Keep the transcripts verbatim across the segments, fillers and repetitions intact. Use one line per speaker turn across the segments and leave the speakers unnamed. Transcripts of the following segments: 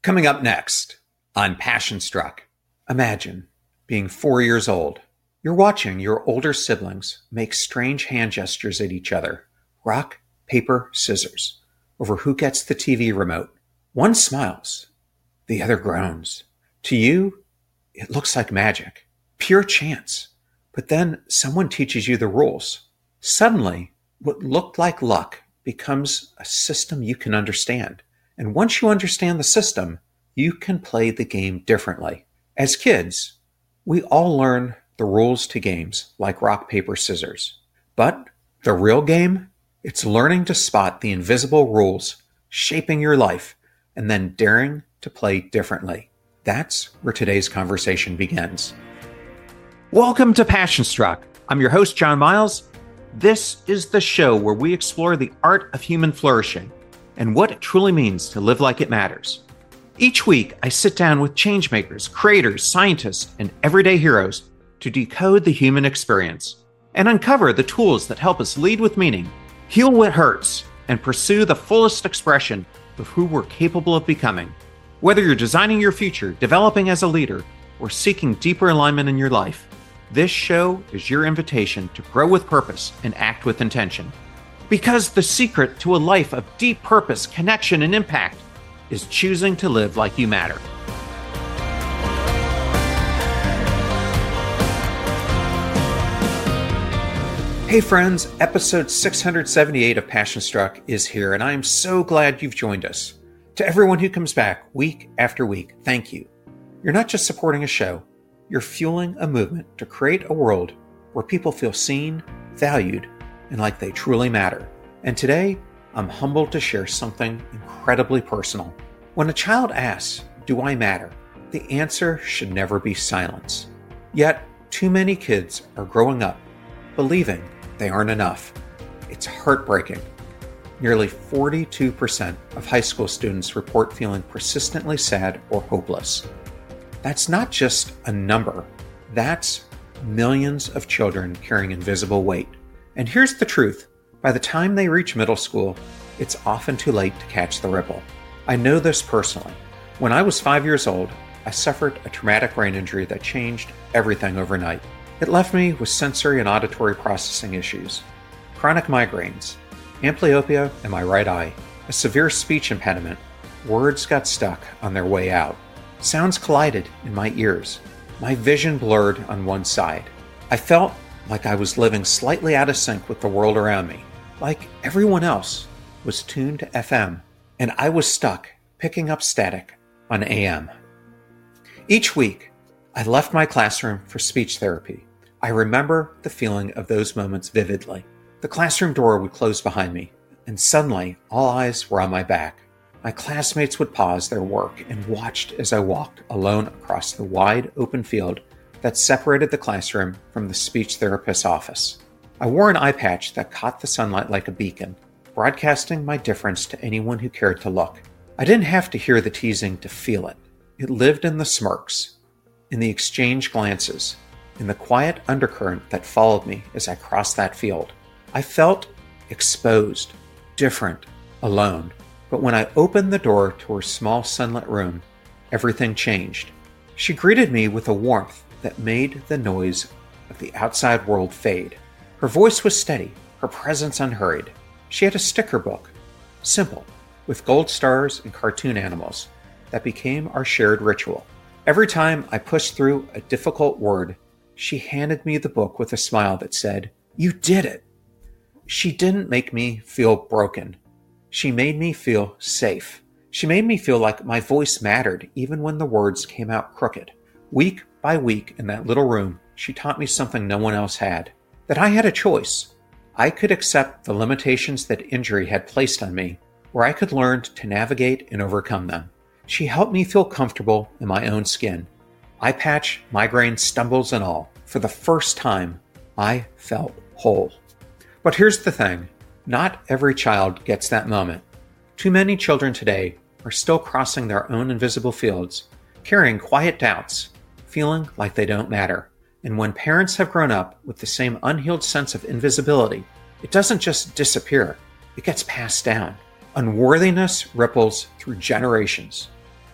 Coming up next on Passion Struck, imagine being four years old. You're watching your older siblings make strange hand gestures at each other. Rock, paper, scissors over who gets the T V remote. One smiles, the other groans. To you, it looks like magic, pure chance. But then someone teaches you the rules. Suddenly, what looked like luck becomes a system you can understand. And once you understand the system, you can play the game differently. As kids, we all learn the rules to games like rock, paper, scissors. But the real game, it's learning to spot the invisible rules shaping your life and then daring to play differently. That's where today's conversation begins. Welcome to Passion Struck. I'm your host, John Miles. This is the show where we explore the art of human flourishing and what it truly means to live like it matters. Each week, I sit down with changemakers, creators, scientists, and everyday heroes to decode the human experience and uncover the tools that help us lead with meaning, heal what hurts, and pursue the fullest expression of who we're capable of becoming. Whether you're designing your future, developing as a leader, or seeking deeper alignment in your life, this show is your invitation to grow with purpose and act with intention. Because the secret to a life of deep purpose, connection, and impact is choosing to live like you matter. Hey friends, episode six hundred seventy-eight of Passion Struck is here, and I am so glad you've joined us. To everyone who comes back week after week, thank you. You're not just supporting a show, you're fueling a movement to create a world where people feel seen, valued, and like they truly matter. And today, I'm humbled to share something incredibly personal. When a child asks, "Do I matter?" the answer should never be silence. Yet, too many kids are growing up believing they aren't enough. It's heartbreaking. Nearly forty-two percent of high school students report feeling persistently sad or hopeless. That's not just a number. That's millions of children carrying invisible weight. And here's the truth. By the time they reach middle school, it's often too late to catch the ripple. I know this personally. When I was five years old, I suffered a traumatic brain injury that changed everything overnight. It left me with sensory and auditory processing issues, chronic migraines, amblyopia in my right eye, a severe speech impediment. Words got stuck on their way out. Sounds collided in my ears. My vision blurred on one side. I felt like I was living slightly out of sync with the world around me, like everyone else was tuned to F M, and I was stuck picking up static on A M. Each week, I left my classroom for speech therapy. I remember the feeling of those moments vividly. The classroom door would close behind me, and suddenly all eyes were on my back. My classmates would pause their work and watched as I walked alone across the wide open field that separated the classroom from the speech therapist's office. I wore an eye patch that caught the sunlight like a beacon, broadcasting my difference to anyone who cared to look. I didn't have to hear the teasing to feel it. It lived in the smirks, in the exchanged glances, in the quiet undercurrent that followed me as I crossed that field. I felt exposed, different, alone. But when I opened the door to her small sunlit room, everything changed. She greeted me with a warmth that made the noise of the outside world fade. Her voice was steady, her presence unhurried. She had a sticker book, simple, with gold stars and cartoon animals, that became our shared ritual. Every time I pushed through a difficult word, she handed me the book with a smile that said, "You did it." She didn't make me feel broken. She made me feel safe. She made me feel like my voice mattered even when the words came out crooked. Week by week in that little room, she taught me something no one else had, that I had a choice. I could accept the limitations that injury had placed on me, or I could learn to navigate and overcome them. She helped me feel comfortable in my own skin. Eye patch, migraine, stumbles, and all. For the first time, I felt whole. But here's the thing. Not every child gets that moment. Too many children today are still crossing their own invisible fields, carrying quiet doubts, feeling like they don't matter. And when parents have grown up with the same unhealed sense of invisibility, it doesn't just disappear, it gets passed down. Unworthiness ripples through generations.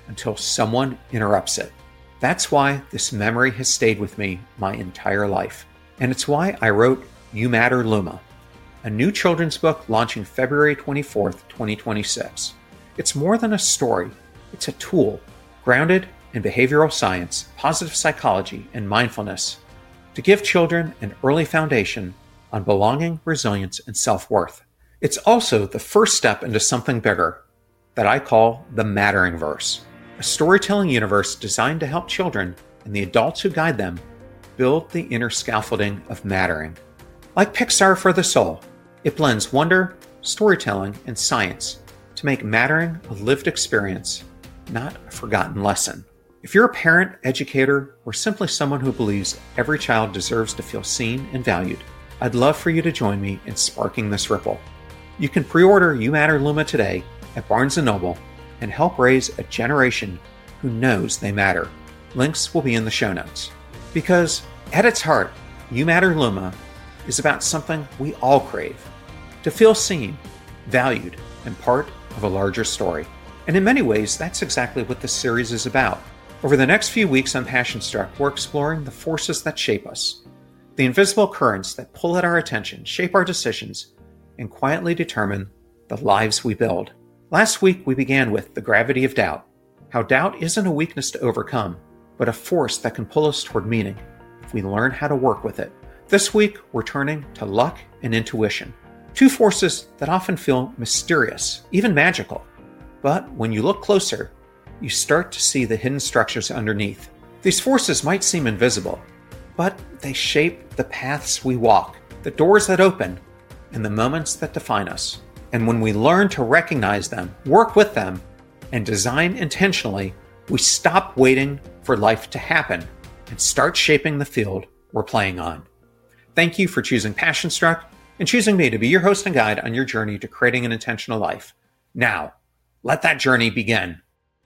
until someone interrupts it. That's why this memory has stayed with me my entire life. And it's why I wrote You Matter Luma, a new children's book launching February twenty-fourth, twenty twenty-six. It's more than a story. It's a tool grounded in behavioral science, positive psychology, and mindfulness to give children an early foundation on belonging, resilience, and self-worth. It's also the first step into something bigger that I call the Mattering Verse, a storytelling universe designed to help children and the adults who guide them build the inner scaffolding of mattering. Like Pixar for the soul, it blends wonder, storytelling, and science to make mattering a lived experience, not a forgotten lesson. If you're a parent, educator, or simply someone who believes every child deserves to feel seen and valued, I'd love for you to join me in sparking this ripple. You can pre-order You Matter Luma today at Barnes and Noble and help raise a generation who knows they matter. Links will be in the show notes. Because at its heart, You Matter Luma is about something we all crave: to feel seen, valued, and part of a larger story. And in many ways, that's exactly what this series is about. Over the next few weeks on Passion Struck, we're exploring the forces that shape us, the invisible currents that pull at our attention, shape our decisions, and quietly determine the lives we build. Last week, we began with the gravity of doubt, how doubt isn't a weakness to overcome, but a force that can pull us toward meaning if we learn how to work with it. This week, we're turning to luck and intuition, two forces that often feel mysterious, even magical. But when you look closer, you start to see the hidden structures underneath. These forces might seem invisible, but they shape the paths we walk, the doors that open, and the moments that define us. And when we learn to recognize them, work with them, and design intentionally, we stop waiting for life to happen and start shaping the field we're playing on. Thank you for choosing Passion Struck and choosing me to be your host and guide on your journey to creating an intentional life. Now, let that journey begin.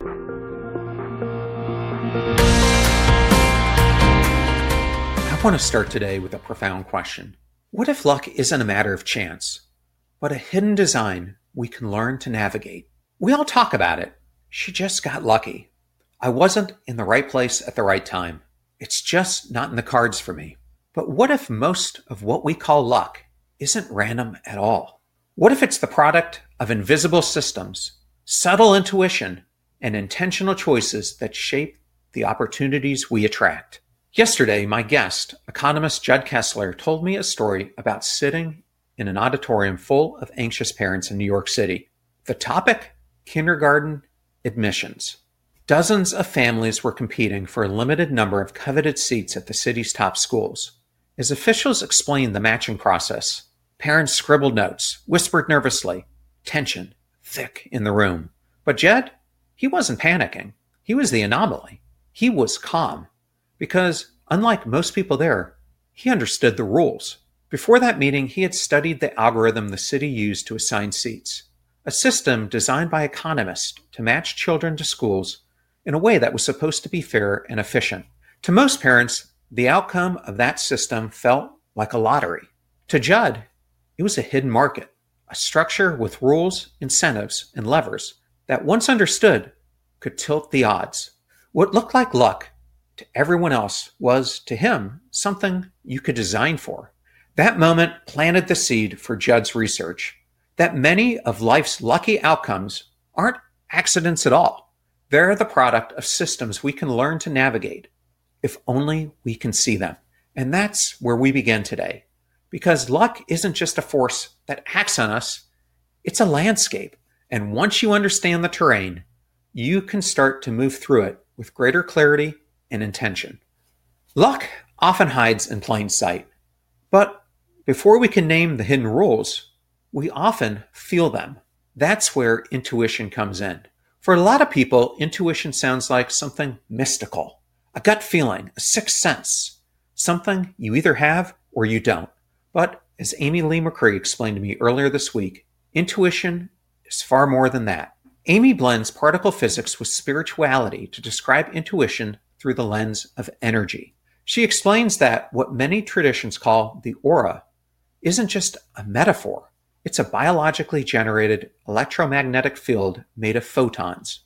I want to start today with a profound question. What if luck isn't a matter of chance, but a hidden design we can learn to navigate? We all talk about it. She just got lucky. I wasn't in the right place at the right time. It's just not in the cards for me. But what if most of what we call luck isn't random at all? What if it's the product of invisible systems, subtle intuition, and intentional choices that shape the opportunities we attract? Yesterday, my guest, economist Judd Kessler, told me a story about sitting in an auditorium full of anxious parents in New York City. The topic? Kindergarten admissions. Dozens of families were competing for a limited number of coveted seats at the city's top schools. As officials explained the matching process, parents scribbled notes, whispered nervously, tension thick in the room. But Judd, he wasn't panicking. He was the anomaly. He was calm. Because, unlike most people there, he understood the rules. Before that meeting, he had studied the algorithm the city used to assign seats, a system designed by economists to match children to schools in a way that was supposed to be fair and efficient. To most parents, the outcome of that system felt like a lottery. To Judd, it was a hidden market, a structure with rules, incentives, and levers that, once understood, could tilt the odds. What looked like luck to everyone else was, to him, something you could design for. That moment planted the seed for Judd's research, that many of life's lucky outcomes aren't accidents at all. They're the product of systems we can learn to navigate, if only we can see them. And that's where we begin today. Because luck isn't just a force that acts on us, it's a landscape. And once you understand the terrain, you can start to move through it with greater clarity and intention. Luck often hides in plain sight, but before we can name the hidden rules, we often feel them. That's where intuition comes in. For a lot of people, intuition sounds like something mystical, a gut feeling, a sixth sense, something you either have or you don't. But as Amy Lee McCree explained to me earlier this week, intuition is far more than that. Amy blends particle physics with spirituality to describe intuition through the lens of energy. She explains that what many traditions call the aura isn't just a metaphor. It's a biologically generated electromagnetic field made of photons.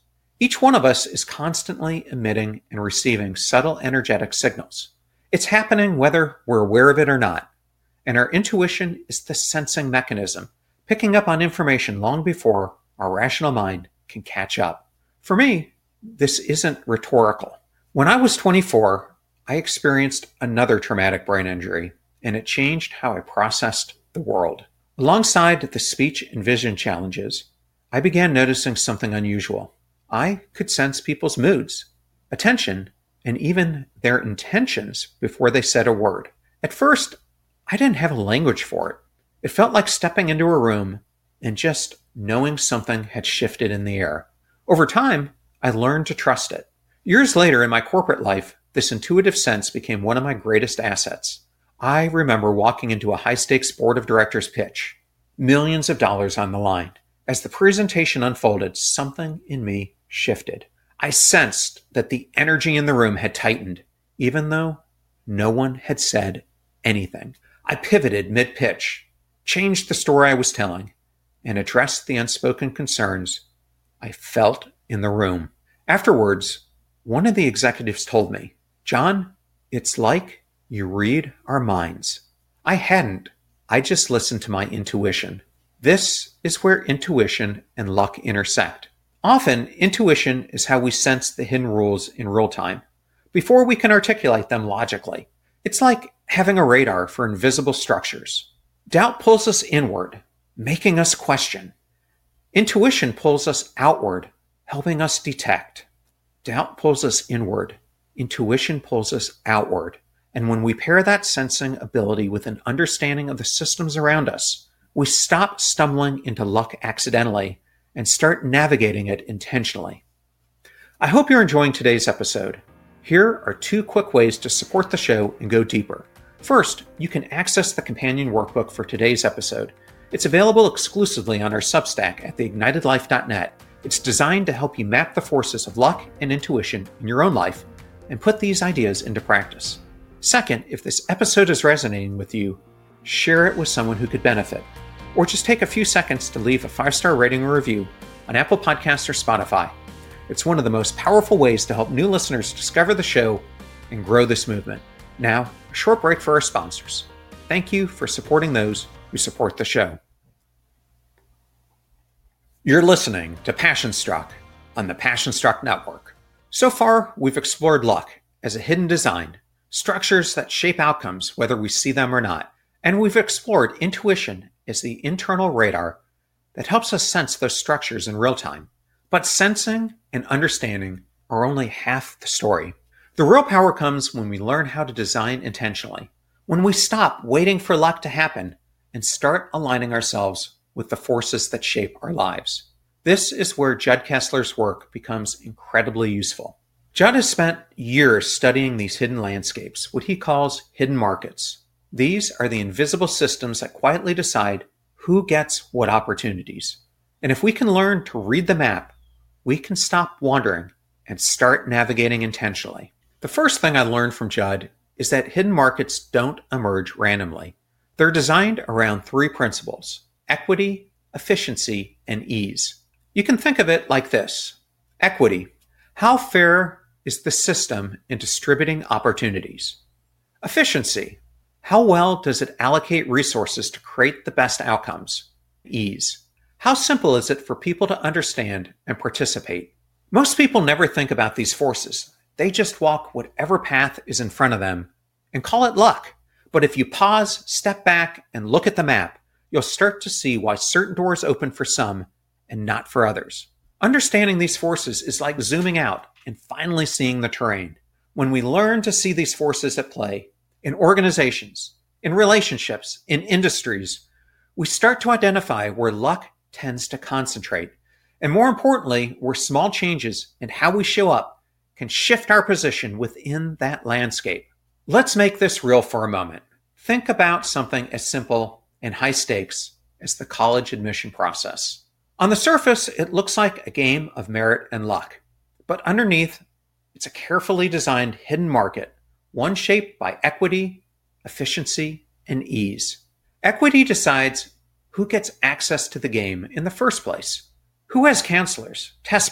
Each one of us is constantly emitting and receiving subtle energetic signals. It's happening whether we're aware of it or not. And our intuition is the sensing mechanism, picking up on information long before our rational mind can catch up. For me, this isn't rhetorical. When I was twenty-four, I experienced another traumatic brain injury, and it changed how I processed the world. Alongside the speech and vision challenges, I began noticing something unusual. I could sense people's moods, attention, and even their intentions before they said a word. At first, I didn't have a language for it. It felt like stepping into a room and just knowing something had shifted in the air. Over time, I learned to trust it. Years later in my corporate life, this intuitive sense became one of my greatest assets. I remember walking into a high-stakes board of directors pitch, millions of dollars on the line. As the presentation unfolded, something in me shifted. I sensed that the energy in the room had tightened, even though no one had said anything. I pivoted mid-pitch, changed the story I was telling, and addressed the unspoken concerns I felt in the room. Afterwards, one of the executives told me, "John, it's like you read our minds." I hadn't. I just listened to my intuition. This is where intuition and luck intersect. Often, intuition is how we sense the hidden rules in real time, before we can articulate them logically. It's like having a radar for invisible structures. Doubt pulls us inward, making us question. Intuition pulls us outward, helping us detect. Doubt pulls us inward. Intuition pulls us outward. And when we pair that sensing ability with an understanding of the systems around us, we stop stumbling into luck accidentally and start navigating it intentionally. I hope you're enjoying today's episode. Here are two quick ways to support the show and go deeper. First, you can access the companion workbook for today's episode. It's available exclusively on our Substack at the ignited life dot net. It's designed to help you map the forces of luck and intuition in your own life and put these ideas into practice. Second, if this episode is resonating with you, share it with someone who could benefit. Or just take a few seconds to leave a five-star rating or review on Apple Podcasts or Spotify. It's one of the most powerful ways to help new listeners discover the show and grow this movement. Now, a short break for our sponsors. Thank you for supporting those who support the show. You're listening to Passion Struck on the Passion Struck Network. So far, we've explored luck as a hidden design, structures that shape outcomes whether we see them or not, and we've explored intuition as the internal radar that helps us sense those structures in real time. But sensing and understanding are only half the story. The real power comes when we learn how to design intentionally, when we stop waiting for luck to happen and start aligning ourselves with the forces that shape our lives. This is where Jud Kessler's work becomes incredibly useful. Jud has spent years studying these hidden landscapes, what he calls hidden markets. These are the invisible systems that quietly decide who gets what opportunities. And if we can learn to read the map, we can stop wandering and start navigating intentionally. The first thing I learned from Jud is that hidden markets don't emerge randomly. They're designed around three principles: equity, efficiency, and ease. You can think of it like this. Equity. How fair is the system in distributing opportunities? Efficiency. How well does it allocate resources to create the best outcomes? Ease. How simple is it for people to understand and participate? Most people never think about these forces. They just walk whatever path is in front of them and call it luck. But if you pause, step back, and look at the map, you'll start to see why certain doors open for some and not for others. Understanding these forces is like zooming out and finally seeing the terrain. When we learn to see these forces at play, in organizations, in relationships, in industries, we start to identify where luck tends to concentrate, and more importantly, where small changes in how we show up can shift our position within that landscape. Let's make this real for a moment. Think about something as simple and high stakes as the college admission process. On the surface, it looks like a game of merit and luck, but underneath, it's a carefully designed hidden market, one shaped by equity, efficiency, and ease. Equity decides who gets access to the game in the first place, who has counselors, test prep,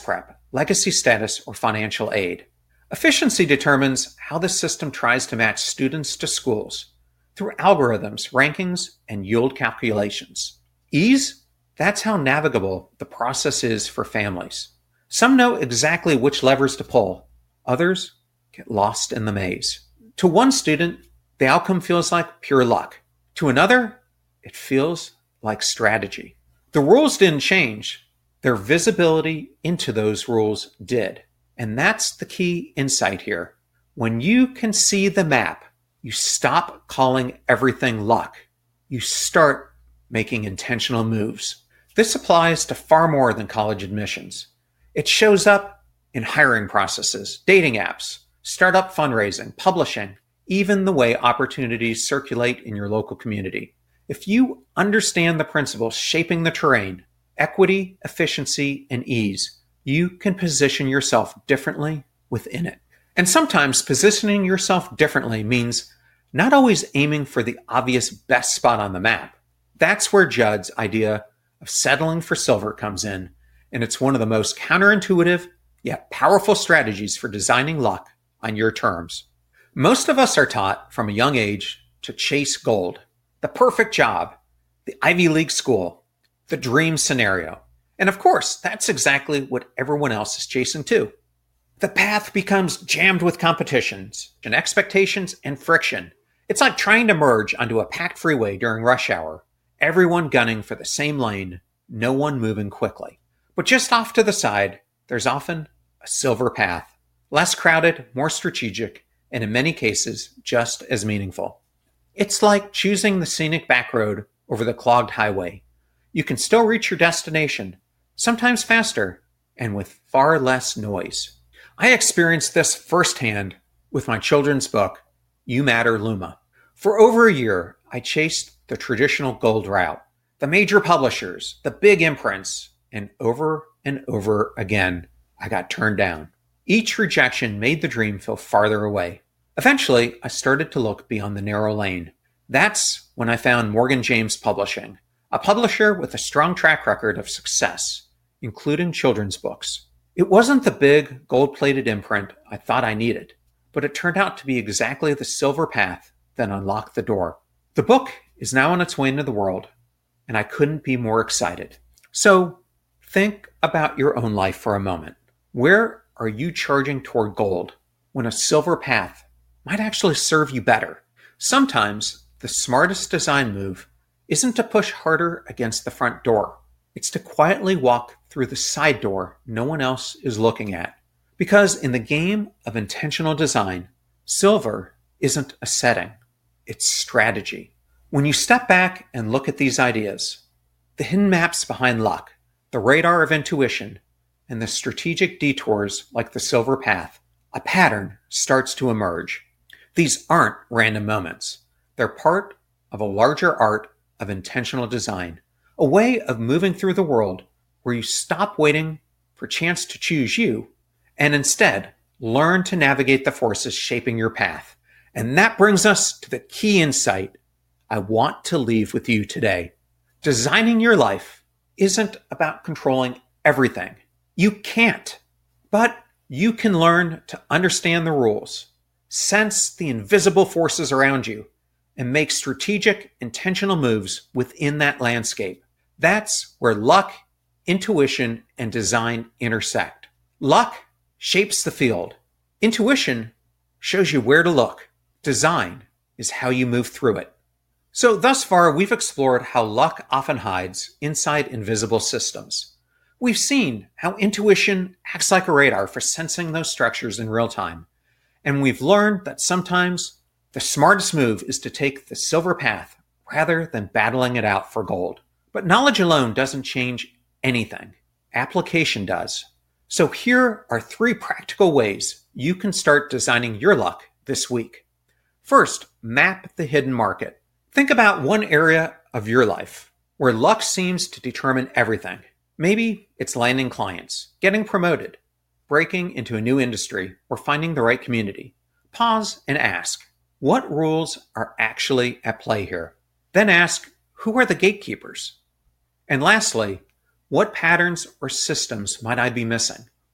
legacy status, or financial aid. Efficiency determines how the system tries to match students to schools through algorithms, rankings, and yield calculations. Ease? That's how navigable the process is for families. Some know exactly which levers to pull. Others get lost in the maze. To one student, the outcome feels like pure luck. To another, it feels like strategy. The rules didn't change. Their visibility into those rules did. And that's the key insight here. When you can see the map, you stop calling everything luck. You start making intentional moves. This applies to far more than college admissions. It shows up in hiring processes, dating apps, startup fundraising, publishing, even the way opportunities circulate in your local community. If you understand the principles shaping the terrain, equity, efficiency, and ease, you can position yourself differently within it. And sometimes positioning yourself differently means not always aiming for the obvious best spot on the map. That's where Judd's idea of settling for silver comes in, and it's one of the most counterintuitive yet powerful strategies for designing luck on your terms. Most of us are taught from a young age to chase gold, the perfect job, the Ivy League school, the dream scenario. And of course, that's exactly what everyone else is chasing too. The path becomes jammed with competitions and expectations and friction. It's like trying to merge onto a packed freeway during rush hour. Everyone gunning for the same lane, no one moving quickly. But just off to the side, there's often a silver path. Less crowded, more strategic, and in many cases, just as meaningful. It's like choosing the scenic back road over the clogged highway. You can still reach your destination, sometimes faster, and with far less noise. I experienced this firsthand with my children's book, You Matter, Luma. For over a year, I chased the traditional gold route, the major publishers, the big imprints, and over and over again, I got turned down. Each rejection made the dream feel farther away. Eventually, I started to look beyond the narrow lane. That's when I found Morgan James Publishing, a publisher with a strong track record of success, including children's books. It wasn't the big, gold-plated imprint I thought I needed, but it turned out to be exactly the silver path that unlocked the door. The book is now on its way into the world, and I couldn't be more excited. So, think about your own life for a moment. Where are you charging toward gold when a silver path might actually serve you better? Sometimes the smartest design move isn't to push harder against the front door. It's to quietly walk through the side door no one else is looking at. Because in the game of intentional design, silver isn't a setting, it's strategy. When you step back and look at these ideas, the hidden maps behind luck, the radar of intuition, and the strategic detours like the silver path, a pattern starts to emerge. These aren't random moments. They're part of a larger art of intentional design, a way of moving through the world where you stop waiting for chance to choose you and instead learn to navigate the forces shaping your path. And that brings us to the key insight I want to leave with you today. Designing your life isn't about controlling everything. You can't, but you can learn to understand the rules, sense the invisible forces around you, and make strategic, intentional moves within that landscape. That's where luck, intuition, and design intersect. Luck shapes the field. Intuition shows you where to look. Design is how you move through it. So thus far, we've explored how luck often hides inside invisible systems. We've seen how intuition acts like a radar for sensing those structures in real time. And we've learned that sometimes the smartest move is to take the silver path rather than battling it out for gold. But knowledge alone doesn't change anything. Application does. So here are three practical ways you can start designing your luck this week. First, map the hidden market. Think about one area of your life where luck seems to determine everything. Maybe it's landing clients, getting promoted, breaking into a new industry, or finding the right community. Pause and ask, what rules are actually at play here? Then ask, who are the gatekeepers? And lastly, what patterns or systems might I be missing?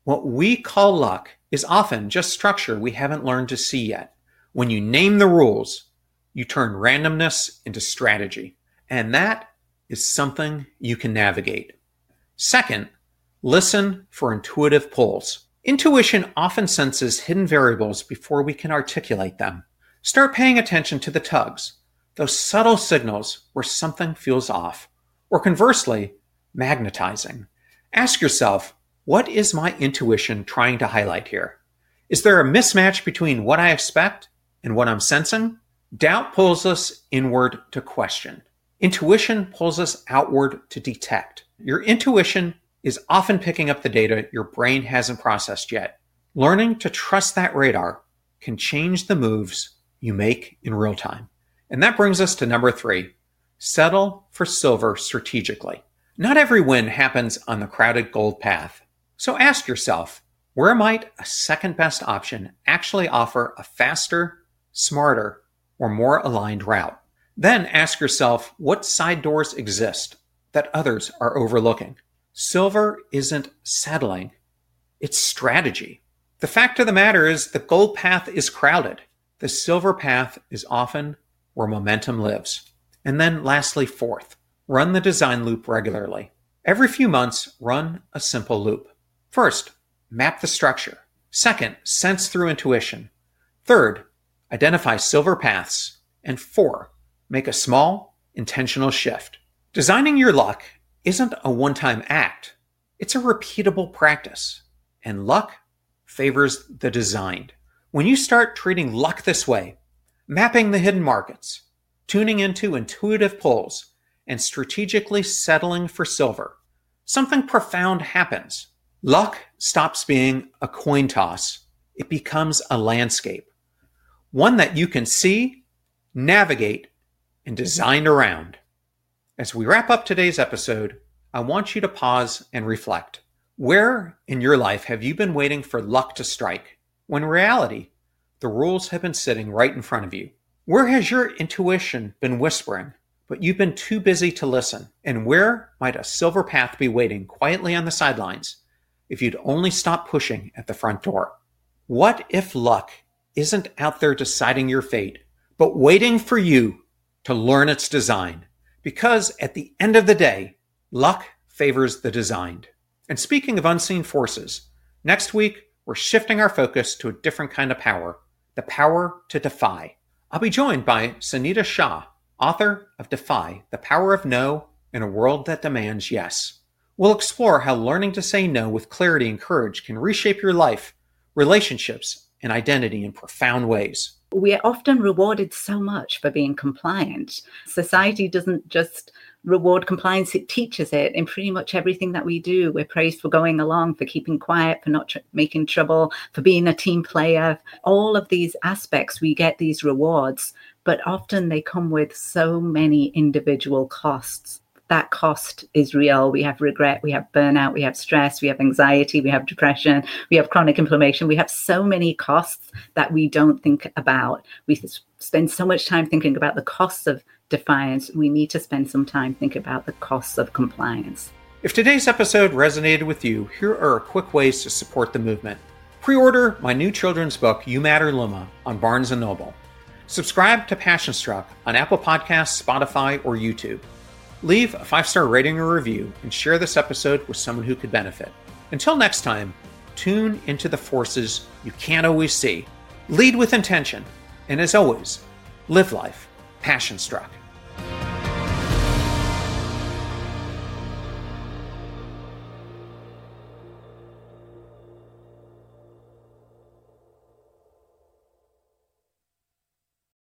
What we call luck is often just structure we haven't learned to see yet. When you name the rules, you turn randomness into strategy. And that is something you can navigate. Second, listen for intuitive pulls. Intuition often senses hidden variables before we can articulate them. Start paying attention to the tugs, those subtle signals where something feels off, or conversely, magnetizing. Ask yourself, what is my intuition trying to highlight here? Is there a mismatch between what I expect and what I'm sensing? Doubt pulls us inward to question. Intuition pulls us outward to detect. Your intuition is often picking up the data your brain hasn't processed yet. Learning to trust that radar can change the moves you make in real time. And that brings us to number three, settle for silver strategically. Not every win happens on the crowded gold path. So ask yourself, where might a second best option actually offer a faster, smarter, or more aligned route? Then ask yourself what side doors exist that others are overlooking. Silver isn't settling, it's strategy. The fact of the matter is the gold path is crowded. The silver path is often where momentum lives. And then lastly, fourth, run the design loop regularly. Every few months, run a simple loop. First, map the structure. Second, sense through intuition. Third, identify silver paths. And four, make a small, intentional shift. Designing your luck isn't a one-time act. It's a repeatable practice. And luck favors the designed. When you start treating luck this way, mapping the hidden markets, tuning into intuitive pulls, and strategically settling for silver, something profound happens. Luck stops being a coin toss. It becomes a landscape, one that you can see, navigate, and design around. As we wrap up today's episode, I want you to pause and reflect. Where in your life have you been waiting for luck to strike, when in reality, the rules have been sitting right in front of you? Where has your intuition been whispering, but you've been too busy to listen? And where might a silver path be waiting quietly on the sidelines if you'd only stop pushing at the front door? What if luck isn't out there deciding your fate, but waiting for you to learn its design? Because at the end of the day, luck favors the designed. And speaking of unseen forces, next week, we're shifting our focus to a different kind of power, the power to defy. I'll be joined by Sunita Shah, author of Defy, The Power of No in a World That Demands Yes. We'll explore how learning to say no with clarity and courage can reshape your life, relationships, and identity in profound ways.
We are often rewarded so much for being compliant. Society doesn't just reward compliance, it teaches it in pretty much everything that we do. We're praised for going along, for keeping quiet, for not tr- making trouble, for being a team player. All of these aspects, we get these rewards, but often they come with so many individual costs. That cost is real. We have regret, we have burnout, we have stress, we have anxiety, we have depression, we have chronic inflammation. We have so many costs that we don't think about. We spend so much time thinking about the costs of defiance. We need to spend some time thinking about the costs of compliance.
If today's episode resonated with you, here are quick ways to support the movement. Pre-order my new children's book, You Matter Luma, on Barnes and Noble. Subscribe to Passion Struck on Apple Podcasts, Spotify, or YouTube. Leave a five-star rating or review and share this episode with someone who could benefit. Until next time, tune into the forces you can't always see. Lead with intention. And as always, live life passion struck.